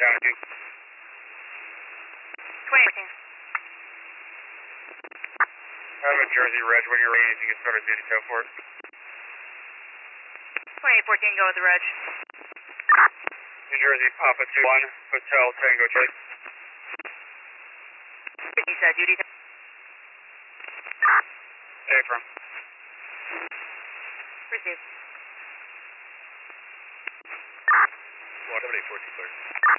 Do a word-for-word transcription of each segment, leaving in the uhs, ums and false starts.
County. twenty fourteen. I'm in Jersey Reg. When you're ready, you can start a duty tow for it. twenty-eight fourteen, go with the reg. New Jersey, Papa two one, Hotel Tango J. He said duty tow. Affirm. Received. seventy-eight fourteen, clear.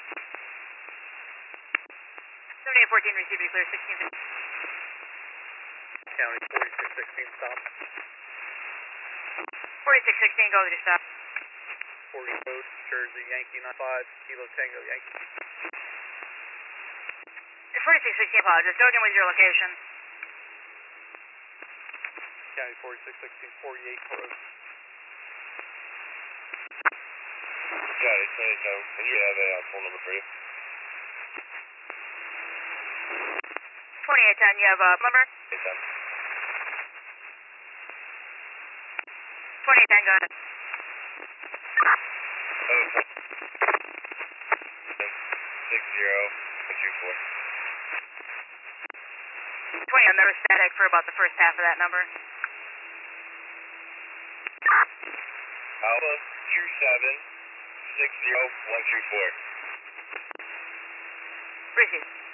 seventy-eight fourteen, received, be clear, sixteen fifty. County forty-six sixteen, stop. forty-six sixteen, go with your stop. forty code, Jersey, Yankee nine five, Kilo Tango, Yankee. forty-six sixteen, apologies. Go again with your location. County forty-six sixteen, forty-eight road. County twenty ten, can you have a uh, phone number for you? twenty-eight ten, you have a number? eight ten. twenty-eight ten, go ahead. six zero, one two four. twenty on there was static for about the first half of that number. Alpha two seven six zero one two four. Received.